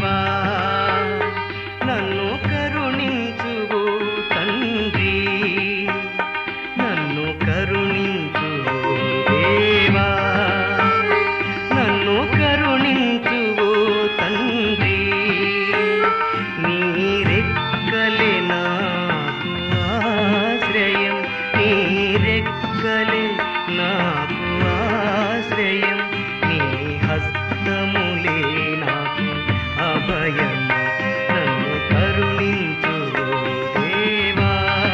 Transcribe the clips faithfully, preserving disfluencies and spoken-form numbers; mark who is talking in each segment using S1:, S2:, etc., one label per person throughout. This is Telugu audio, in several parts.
S1: దేవా నన్ను కరుణించువు తండ్రి, నన్ను కరుణించువు దేవా నన్ను కరుణించువు తండ్రి. నీ రెక్కలే నాకు ఆశ్రయం, నీ రెక్కలే నాకు ఆశ్రయం, నీ హస్తములే నాకు అభయం. నన్ను కరుణించు దేవా.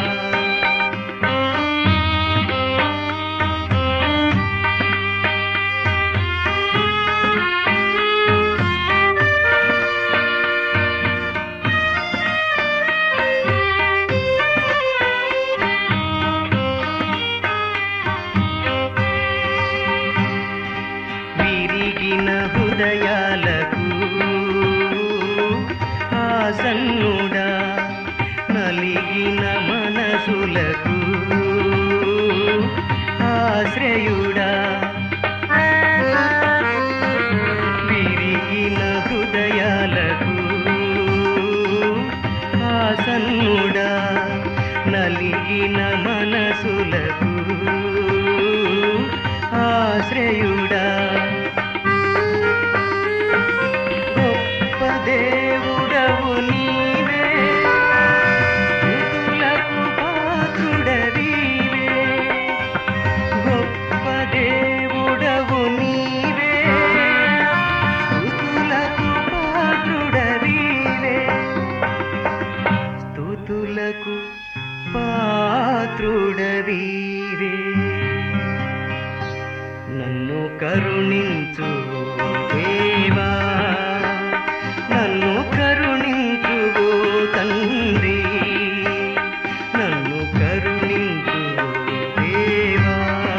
S1: విరిగిన హృదయాలకు ఆసన్నుడా, నలిగిన మనసులకు ఆశ్రయుడా. విరిగిన హృదయాలకు ఆసన్నుడా, నలిగిన మనసులకు ఆశ్రయుడా. గొప్ప దేవుడవు నీవే, స్తుతులకు పాత్రుడవీవే. గొప్ప దేవుడవు నీవే, స్తుతులకు పాత్రుడవీవే. స్తుతులకు పాత్రుడవీవే. నన్ను కరుణించు దేవా నన్ను కరుణించు తండ్రి, నన్ను కరుణించు దేవా.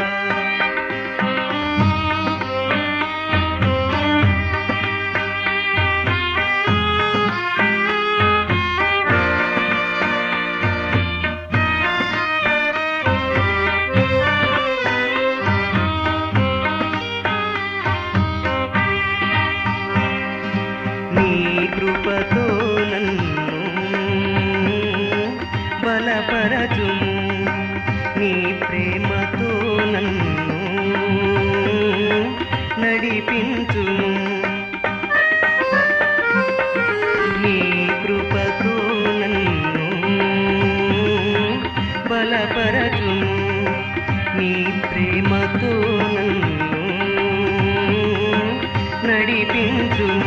S1: నీ కృపతో నన్ను బలపరచుము, నీ ప్రేమతో నన్ను నడిపించుము. నీ కృపతో నన్ను బలపరచుము, నీ ప్రేమతో నన్ను నడిపించుము.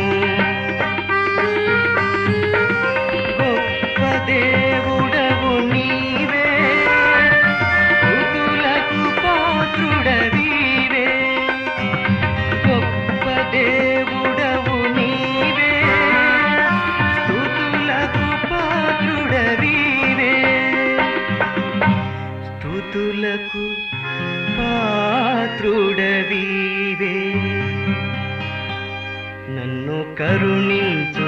S1: దేవుడవు నీవే, స్తుతులకు పాత్రుడవీవే. గొప్ప దేవుడవు నీవే, స్తుతులకు పాత్రుడవీవే. స్తుతులకు పాత్రుడవీవే. నన్ను కరుణించు